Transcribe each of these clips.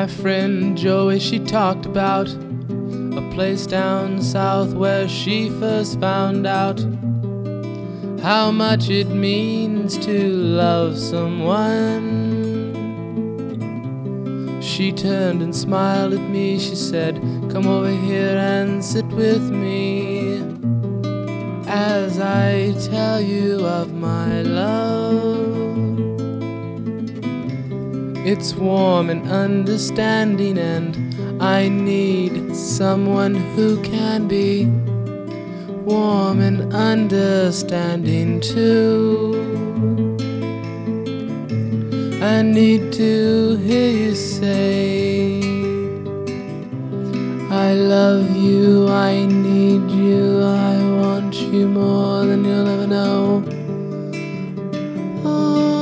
My friend Joey, she talked about a place down south where she first found out how much it means to love someone. She turned and smiled at me. She said, "Come over here and sit with me as I tell you of my love. It's warm and understanding, and I need someone who can be warm and understanding too. I need to hear you say, I love you, I need you, I want you more than you'll ever know. Oh.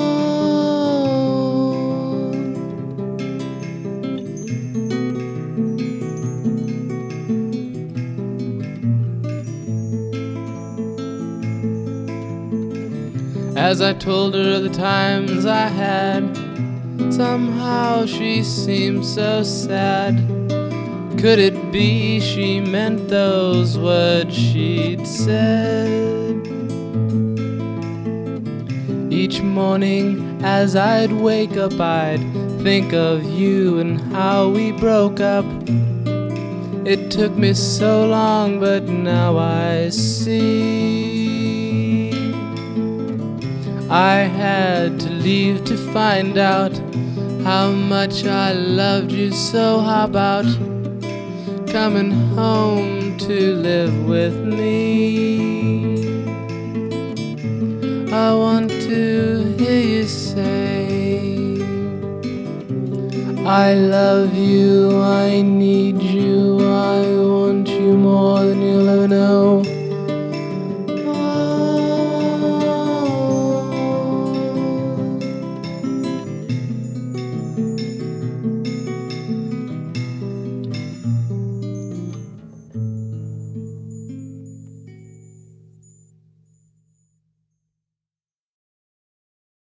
As I told her the times I had, somehow she seemed so sad. Could it be she meant those words she'd said? Each morning as I'd wake up, I'd think of you and how we broke up. It took me so long, but now I see I had to leave to find out how much I loved you. So how about coming home to live with me? I want to hear you say, I love you, I need you, I want you more than you'll ever know.